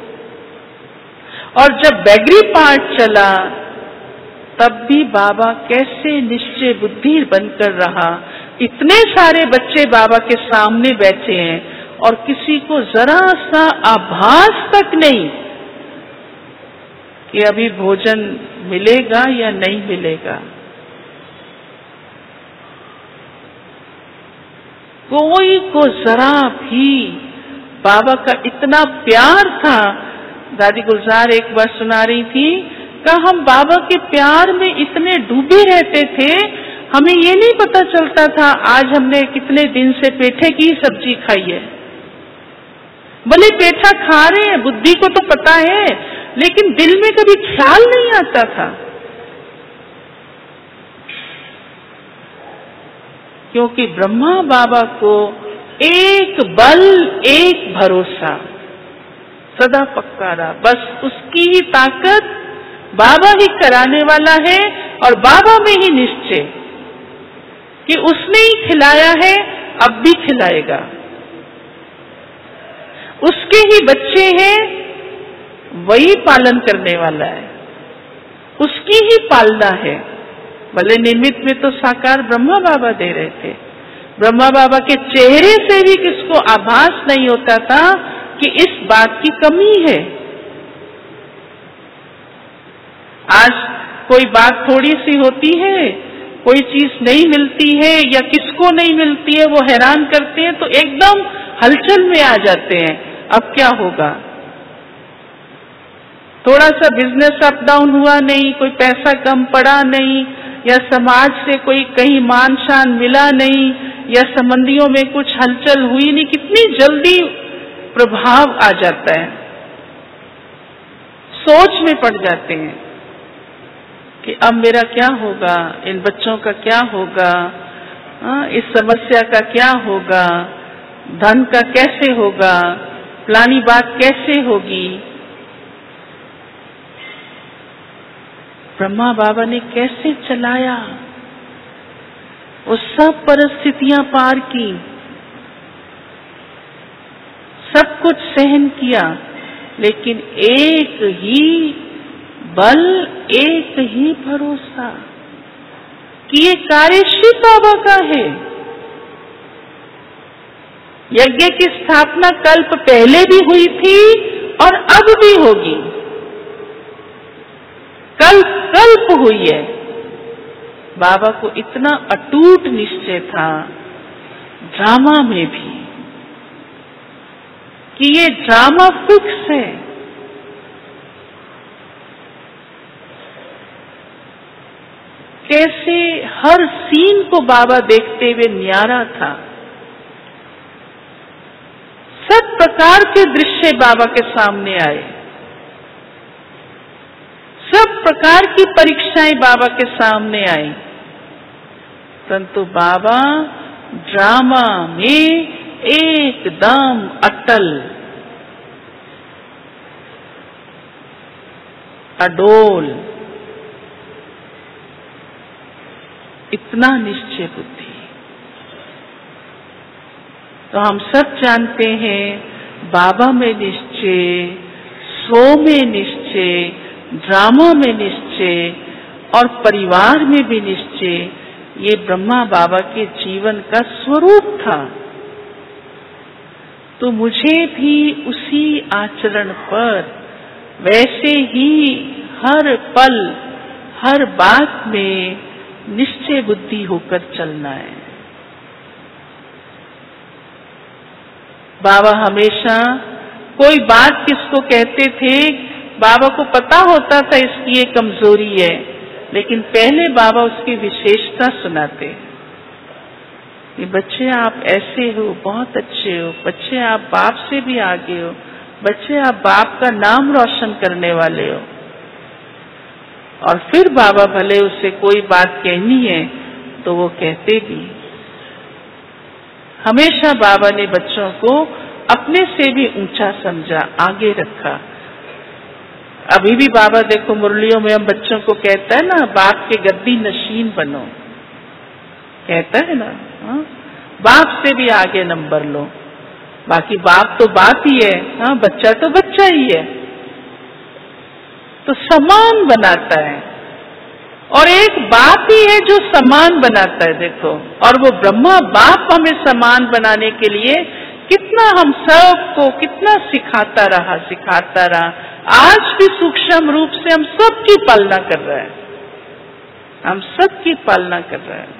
[SPEAKER 1] और जब बैगरी पार्ट चला, तब भी बाबा कैसे निश्चय बुद्धि बनकर रहा। इतने सारे बच्चे बाबा के सामने बैठे हैं और किसी को जरा सा आभास तक नहीं कि अभी भोजन मिलेगा या नहीं मिलेगा। कोई को जरा भी बाबा का इतना प्यार था। दादी गुलजार एक बार सुना रही थी, कहा हम बाबा के प्यार में इतने डूबे रहते थे, हमें ये नहीं पता चलता था आज हमने कितने दिन से पेठे की सब्जी खाई है। भले पेठा खा रहे हैं, बुद्धि को तो पता है, लेकिन दिल में कभी ख्याल नहीं आता था। क्योंकि ब्रह्मा बाबा को एक बल, एक भरोसा सदा पक्का रहा। बस उसकी ही ताकत, बाबा ही कराने वाला है, और बाबा में ही निश्चय कि उसने ही खिलाया है, अब भी खिलाएगा। उसके ही बच्चे हैं, वही पालन करने वाला है, उसकी ही पालना है। भले निमित्त में तो साकार ब्रह्मा बाबा दे रहे थे। ब्रह्मा बाबा के चेहरे से भी किसको आभास नहीं होता था कि इस बात की कमी है। आज कोई बात थोड़ी सी होती है, कोई चीज नहीं मिलती है या किसको नहीं मिलती है, वो हैरान करते हैं, तो एकदम हलचल में आ जाते हैं, अब क्या होगा। थोड़ा सा बिजनेस अप डाउन हुआ नहीं, कोई पैसा कम पड़ा नहीं, या समाज से कोई कहीं मान शान मिला नहीं, या संबंधियों में कुछ हलचल हुई नहीं, कितनी जल्दी प्रभाव आ जाता है। सोच में पड़ जाते हैं कि अब मेरा क्या होगा, इन बच्चों का क्या होगा, इस समस्या का क्या होगा, धन का कैसे होगा, फलानी बात कैसे होगी। ब्रह्मा बाबा ने कैसे चलाया, वो सब परिस्थितियां पार की, सब कुछ सहन किया, लेकिन एक ही बल, एक ही भरोसा कि ये कार्य शिव बाबा का है। यज्ञ की स्थापना कल्प पहले भी हुई थी और अब भी होगी, कल्प कल्प हुई है। बाबा को इतना अटूट निश्चय था ड्रामा में भी कि ये ड्रामा फिक्स है। कैसे हर सीन को बाबा देखते हुए न्यारा था। सब प्रकार के दृश्य बाबा के सामने आए, सब प्रकार की परीक्षाएं बाबा के सामने आई, परंतु बाबा ड्रामा में एकदम अटल, अडोल, इतना निश्चय बुद्धि। तो हम सब जानते हैं बाबा में निश्चय, सो में निश्चय, ड्रामा में निश्चय और परिवार में भी निश्चय, ये ब्रह्मा बाबा के जीवन का स्वरूप था। तो मुझे भी उसी आचरण पर वैसे ही हर पल, हर बात में निश्चय बुद्धि होकर चलना है। बाबा हमेशा कोई बात किसको कहते थे, बाबा को पता होता था इसकी ये कमजोरी है, लेकिन पहले बाबा उसकी विशेषता सुनाते कि बच्चे आप ऐसे हो, बहुत अच्छे हो, बच्चे आप बाप से भी आगे हो, बच्चे आप बाप का नाम रोशन करने वाले हो। और फिर बाबा भले उससे कोई बात कहनी है तो वो कहते भी। हमेशा बाबा ने बच्चों को अपने से भी ऊंचा समझा, आगे रखा। अभी भी बाबा देखो मुरलियों में हम बच्चों को कहता है ना, बाप के गद्दी नशीन बनो, कहता है ना, हाँ? बाप से भी आगे नंबर लो। बाकी बाप तो बात ही है, हाँ, बच्चा तो बच्चा ही है। तो समान बनाता है, और एक बाप ही है जो समान बनाता है। देखो, और वो ब्रह्मा बाप हमें समान बनाने के लिए कितना हम सबको कितना सिखाता रहा। आज भी सूक्ष्म रूप से हम सबकी पालना कर रहा है, हम सबकी पालना कर रहा है।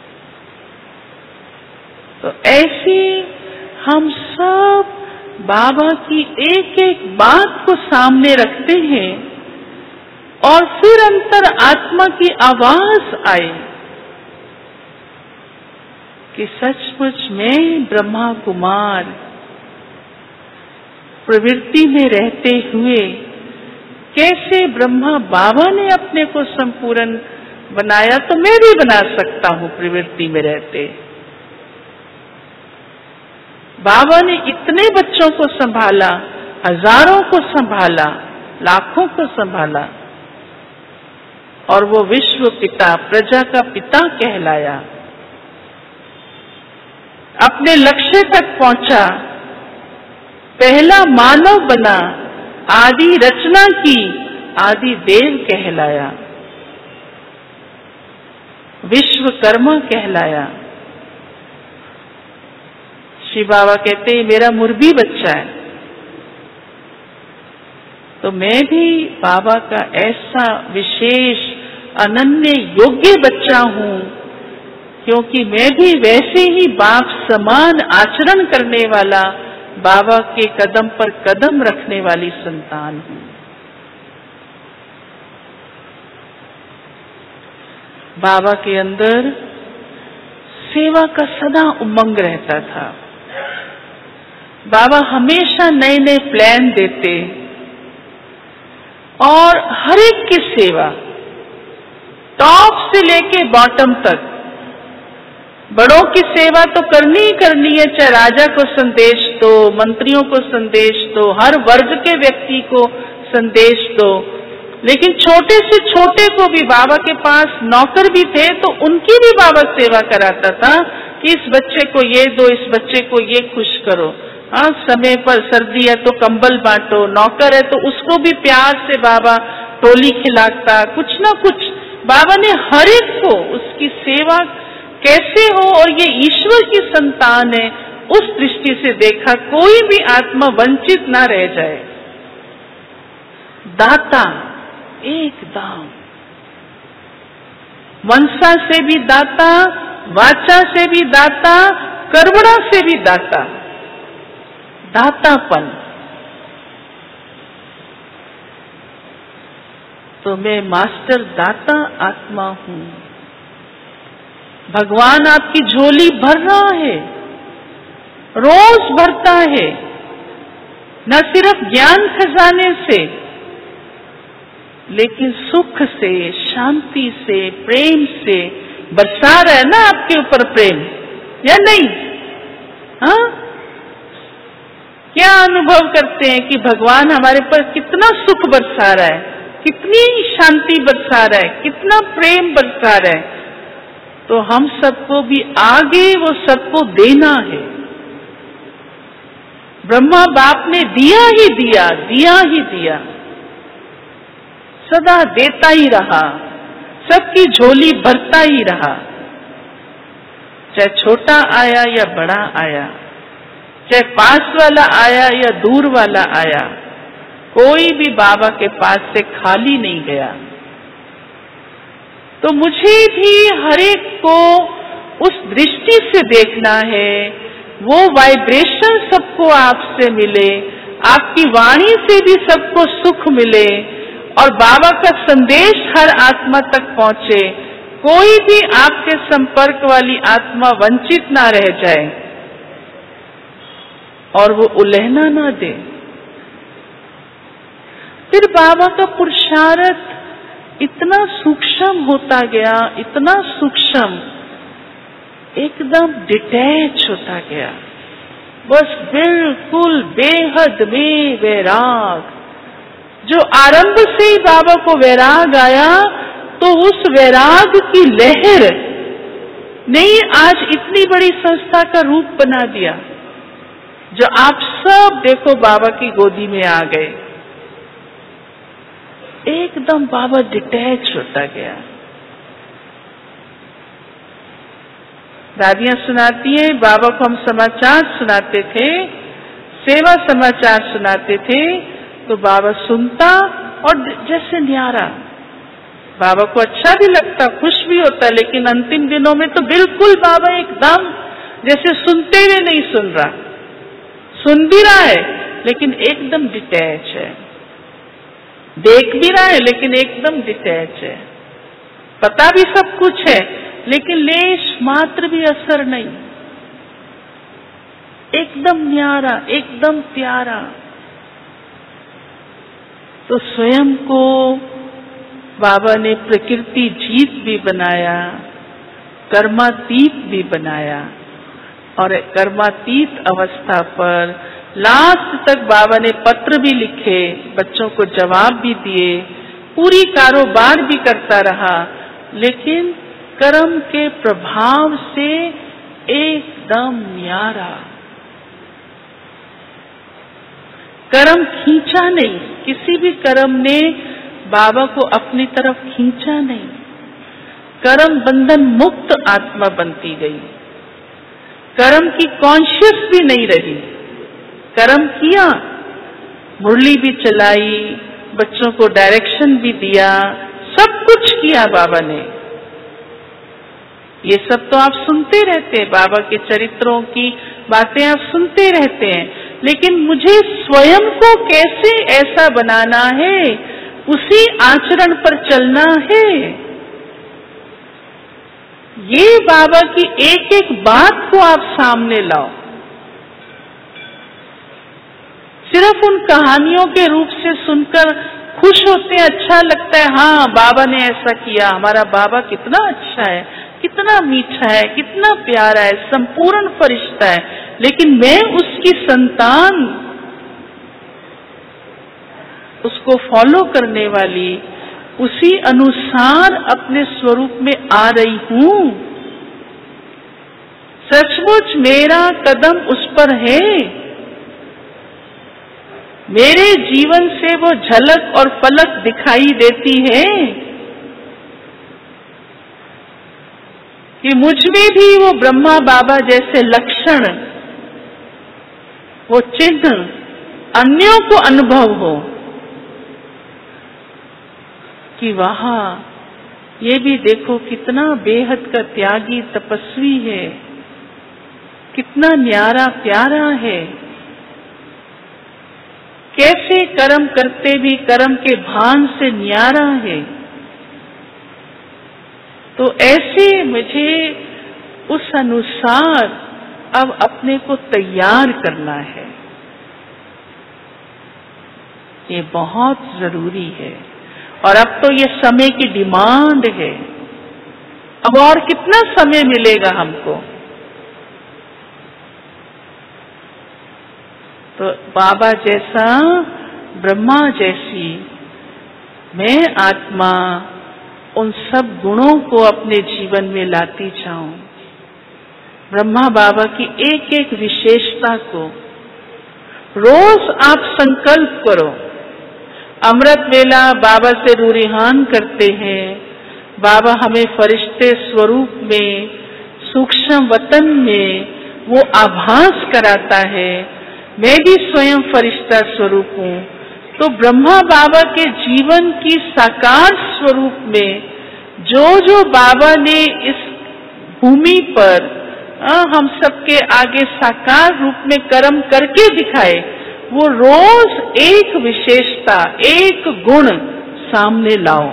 [SPEAKER 1] तो ऐसे हम सब बाबा की एक एक बात को सामने रखते हैं, और फिर अंतर आत्मा की आवाज आए कि सचमुच में ब्रह्मा कुमार प्रवृत्ति में रहते हुए कैसे ब्रह्मा बाबा ने अपने को संपूर्ण बनाया, तो मैं भी बना सकता हूँ प्रवृत्ति में रहते। बाबा ने इतने बच्चों को संभाला, हजारों को संभाला, लाखों को संभाला, और वो विश्व पिता, प्रजा का पिता कहलाया। अपने लक्ष्य तक पहुंचा, पहला मानव बना, आदि रचना की, आदि देव कहलाया, विश्वकर्मा कहलाया। श्री बाबा कहते हैं मेरा मुर्बी बच्चा है। तो मैं भी बाबा का ऐसा विशेष अनन्य योग्य बच्चा हूँ, क्योंकि मैं भी वैसे ही बाप समान आचरण करने वाला, बाबा के कदम पर कदम रखने वाली संतान हूँ। बाबा के अंदर सेवा का सदा उमंग रहता था। बाबा हमेशा नए नए प्लान देते, और हर एक की सेवा, टॉप से लेके बॉटम तक। बड़ों की सेवा तो करनी ही करनी है, चाहे राजा को संदेश दो, मंत्रियों को संदेश दो, हर वर्ग के व्यक्ति को संदेश दो। लेकिन छोटे से छोटे को भी, बाबा के पास नौकर भी थे तो उनकी भी बाबा सेवा कराता था कि इस बच्चे को ये दो, इस बच्चे को ये खुश करो। हाँ, समय पर सर्दी है तो कंबल बांटो, नौकर है तो उसको भी प्यार से बाबा टोली खिलाता, कुछ ना कुछ बाबा ने हर एक को उसकी सेवा कैसे हो, और ये ईश्वर की संतान है उस दृष्टि से देखा, कोई भी आत्मा वंचित ना रह जाए। दाता एकदम, मनसा से भी दाता, वाचा से भी दाता, कर्मणा से भी दाता, दातापन। तो मैं मास्टर दाता आत्मा हूं। भगवान आपकी झोली भर रहा है, रोज भरता है, न सिर्फ ज्ञान खजाने से, लेकिन सुख से, शांति से, प्रेम से बरसा रहा है ना आपके ऊपर प्रेम, या नहीं? हाँ, क्या अनुभव करते हैं कि भगवान हमारे पर कितना सुख बरसा रहा है, कितनी शांति बरसा रहा है, कितना प्रेम बरसा रहा है। तो हम सबको भी आगे वो सबको देना है। ब्रह्मा बाप ने दिया ही दिया, दिया ही दिया, सदा देता ही रहा, सबकी झोली भरता ही रहा। चाहे छोटा आया या बड़ा आया, चाहे पास वाला आया या दूर वाला आया, कोई भी बाबा के पास से खाली नहीं गया। तो मुझे भी हर एक को उस दृष्टि से देखना है, वो वाइब्रेशन सबको आपसे मिले, आपकी वाणी से भी सबको सुख मिले, और बाबा का संदेश हर आत्मा तक पहुंचे, कोई भी आपके संपर्क वाली आत्मा वंचित ना रह जाए और वो उलहना ना दे। फिर बाबा का पुरुषार्थ इतना सूक्ष्म होता गया, इतना सूक्ष्म, एकदम डिटैच होता गया, बस बिल्कुल बेहद में वैराग। जो आरंभ से ही बाबा को वैराग आया, तो उस वैराग की लहर ने आज इतनी बड़ी संस्था का रूप बना दिया, जो आप सब देखो बाबा की गोदी में आ गए। एकदम बाबा डिटैच होता गया। दादियां सुनाती हैं, बाबा को हम समाचार सुनाते थे, सेवा समाचार सुनाते थे, तो बाबा सुनता और जैसे न्यारा, बाबा को अच्छा भी लगता, खुश भी होता, लेकिन अंतिम दिनों में तो बिल्कुल बाबा एकदम जैसे सुनते हुए नहीं सुन रहा, सुन भी रहा है लेकिन एकदम डिटैच है, देख भी रहा है लेकिन एकदम डिटैच है, पता भी सब कुछ है लेकिन लेश मात्र भी असर नहीं, एकदम न्यारा, एकदम प्यारा। तो स्वयं को बाबा ने प्रकृति जीत भी बनाया, कर्मातीत भी बनाया, और कर्मातीत अवस्था पर लास्ट तक बाबा ने पत्र भी लिखे, बच्चों को जवाब भी दिए, पूरी कारोबार भी करता रहा, लेकिन कर्म के प्रभाव से एकदम न्यारा। कर्म खींचा नहीं, किसी भी कर्म ने बाबा को अपनी तरफ खींचा नहीं, कर्म बंधन मुक्त आत्मा बनती गई, कर्म की कॉन्शियस भी नहीं रही, कर्म किया, मुरली भी चलाई, बच्चों को डायरेक्शन भी दिया, सब कुछ किया बाबा ने। ये सब तो आप सुनते रहते हैं, बाबा के चरित्रों की बातें आप सुनते रहते हैं, लेकिन मुझे स्वयं को कैसे ऐसा बनाना है, उसी आचरण पर चलना है। ये बाबा की एक एक बात को आप सामने लाओ। सिर्फ उन कहानियों के रूप से सुनकर खुश होते हैं, अच्छा लगता है, हाँ बाबा ने ऐसा किया, हमारा बाबा कितना अच्छा है, कितना मीठा है, कितना प्यारा है, संपूर्ण फरिश्ता है, लेकिन मैं उसकी संतान, उसको फॉलो करने वाली, उसी अनुसार अपने स्वरूप में आ रही हूं। सचमुच मेरा कदम उस पर है, मेरे जीवन से वो झलक और पलक दिखाई देती है कि मुझ में भी वो ब्रह्मा बाबा जैसे लक्षण, वो चिन्ह अन्यों को अनुभव हो कि वहां ये भी देखो कितना बेहद का त्यागी तपस्वी है, कितना न्यारा प्यारा है, कैसे कर्म करते भी कर्म के भान से न्यारा है। तो ऐसे मुझे उस अनुसार अब अपने को तैयार करना है, ये बहुत जरूरी है। और अब तो ये समय की डिमांड है, अब और कितना समय मिलेगा हमको। तो बाबा जैसा, ब्रह्मा जैसी मैं आत्मा उन सब गुणों को अपने जीवन में लाती जाऊं, ब्रह्मा बाबा की एक एक विशेषता को रोज आप संकल्प करो। अमृत वेला बाबा से रूरिहान करते हैं, बाबा हमें फरिश्ते स्वरूप में, सूक्ष्म वतन में वो आभास कराता है, मैं भी स्वयं फरिश्ता स्वरूप हूँ। तो ब्रह्मा बाबा के जीवन की साकार स्वरूप में जो जो बाबा ने इस भूमि पर हम सबके आगे साकार रूप में कर्म करके दिखाए, वो रोज एक विशेषता, एक गुण सामने लाओ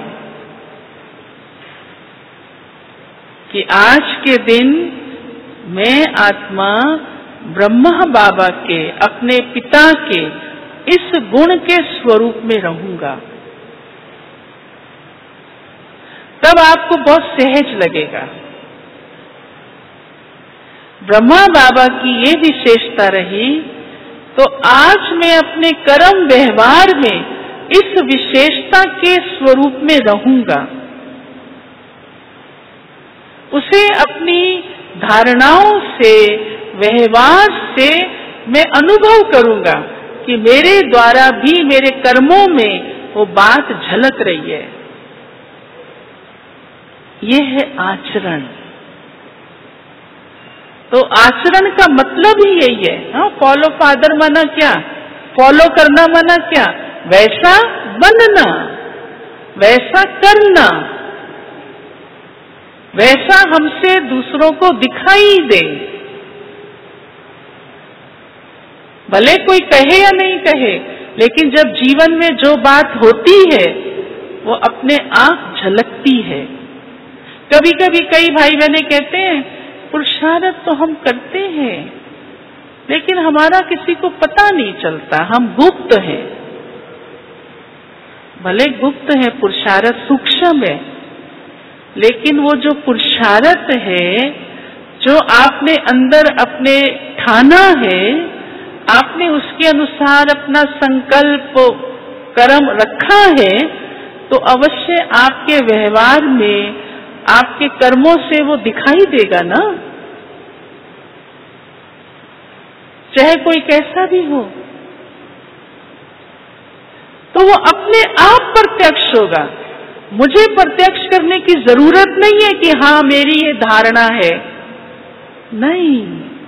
[SPEAKER 1] कि आज के दिन मैं आत्मा ब्रह्मा बाबा के, अपने पिता के इस गुण के स्वरूप में रहूंगा। तब आपको बहुत सहज लगेगा। ब्रह्मा बाबा की ये विशेषता रही, तो आज मैं अपने कर्म व्यवहार में इस विशेषता के स्वरूप में रहूंगा। उसे अपनी धारणाओं से, व्यवहार से मैं अनुभव करूंगा कि मेरे द्वारा भी मेरे कर्मों में वो बात झलक रही है। ये है आचरण। तो आचरण का मतलब ही यही है। हाँ, फॉलो फादर माना क्या? फॉलो करना माना क्या? वैसा बनना, वैसा करना, वैसा हमसे दूसरों को दिखाई दे, भले कोई कहे या नहीं कहे, लेकिन जब जीवन में जो बात होती है वो अपने आप झलकती है। कभी कभी कई भाई बहने कहते हैं पुरुषार्थ तो हम करते हैं लेकिन हमारा किसी को पता नहीं चलता, हम गुप्त हैं। भले गुप्त है, पुरुषार्थ सूक्ष्म है, लेकिन वो जो पुरुषार्थ है, जो आपने अंदर अपने ठाना है, आपने उसके अनुसार अपना संकल्प कर्म रखा है, तो अवश्य आपके व्यवहार में, आपके कर्मों से वो दिखाई देगा ना, चाहे कोई कैसा भी हो। तो वो अपने आप प्रत्यक्ष होगा। मुझे प्रत्यक्ष करने की जरूरत नहीं है कि हाँ मेरी ये धारणा है, नहीं,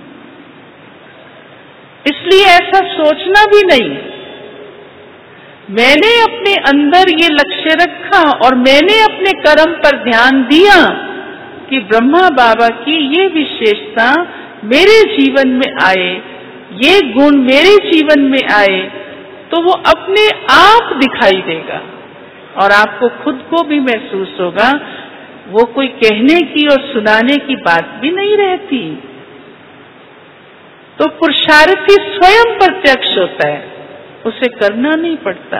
[SPEAKER 1] इसलिए ऐसा सोचना भी नहीं। मैंने अपने अंदर ये लक्ष्य रखा और मैंने अपने कर्म पर ध्यान दिया कि ब्रह्मा बाबा की ये विशेषता मेरे जीवन में आए, ये गुण मेरे जीवन में आए, तो वो अपने आप दिखाई देगा और आपको खुद को भी महसूस होगा। वो कोई कहने की और सुनाने की बात भी नहीं रहती। तो पुरुषार्थी स्वयं प्रत्यक्ष होता है, उसे करना नहीं पड़ता।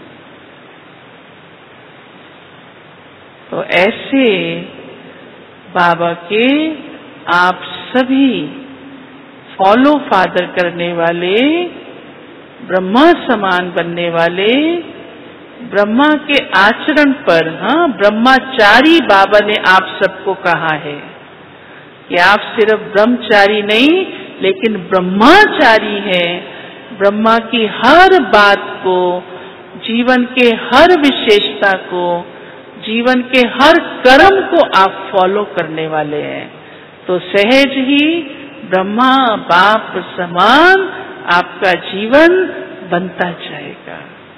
[SPEAKER 1] तो ऐसे बाबा के आप सभी फॉलो फादर करने वाले, ब्रह्मा समान बनने वाले, ब्रह्मा के आचरण पर, हाँ, ब्रह्मचारी बाबा ने आप सबको कहा है कि आप सिर्फ ब्रह्मचारी नहीं लेकिन ब्रह्मचारी हैं। ब्रह्मा की हर बात को, जीवन के हर विशेषता को, जीवन के हर कर्म को आप फॉलो करने वाले हैं, तो सहज ही ब्रह्मा बाप समान आपका जीवन बनता जाएगा।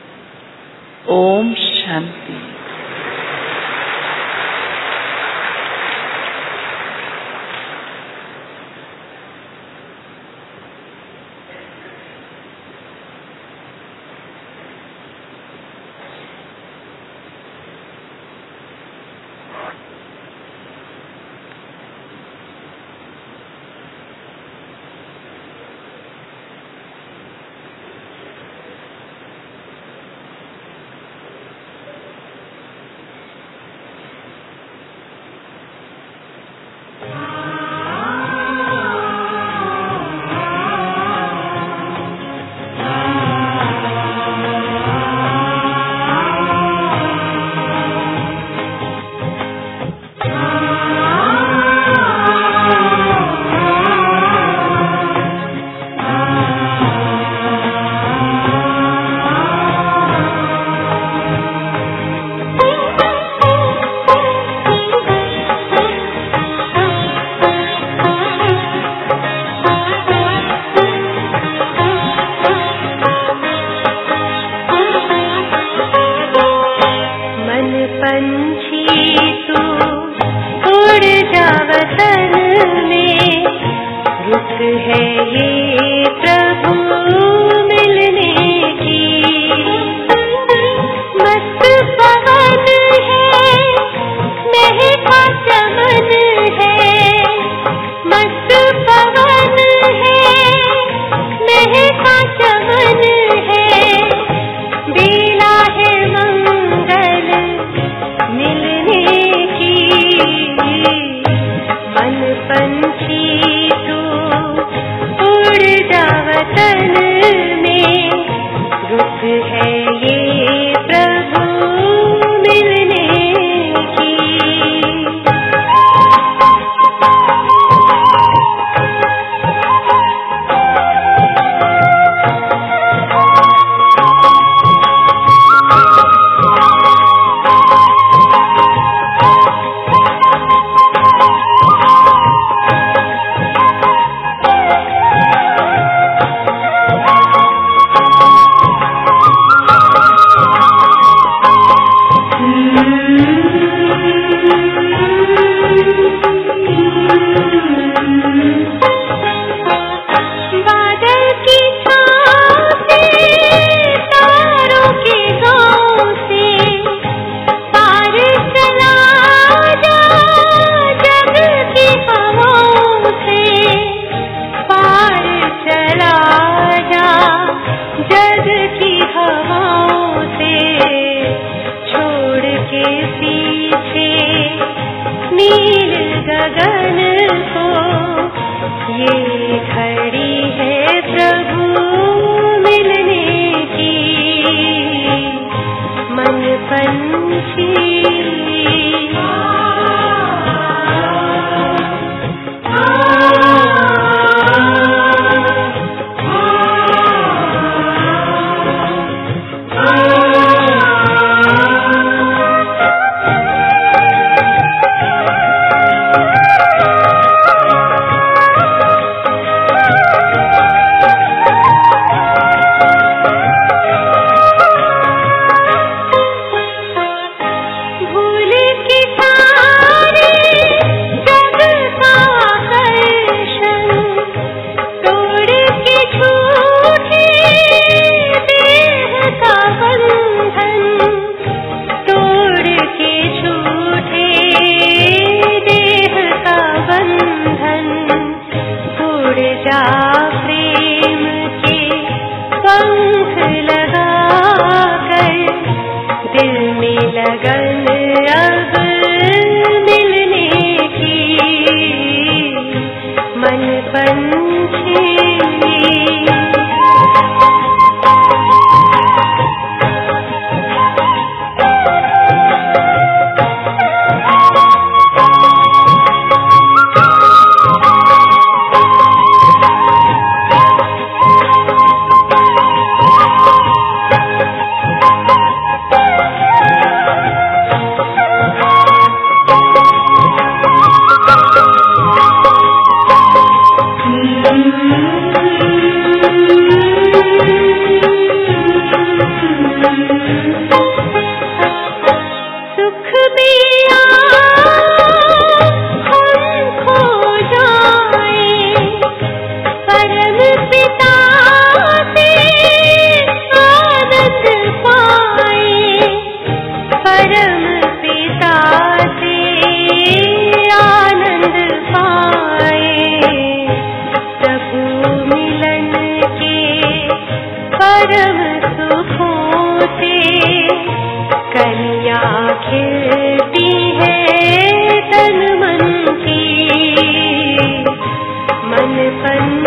[SPEAKER 1] ओम शांति।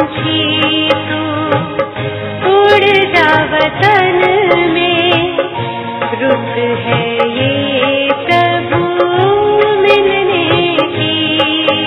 [SPEAKER 3] पंछी तू उड़ जा वतन में, रुत है ये प्रभु मिलने की।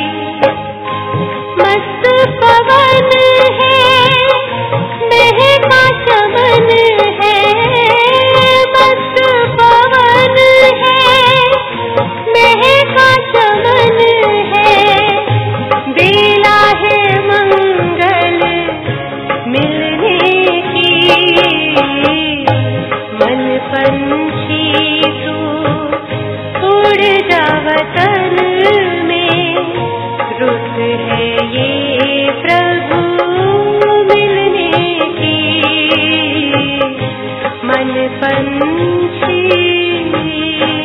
[SPEAKER 3] मस्त पवन है महका चमन है, मस्त पवन है महका चमन है, बेला है मंगल मिलने की। मन पंछी तू उड़ जा वतन में, रुत है ये प्रभु मिलने की। मन पंछी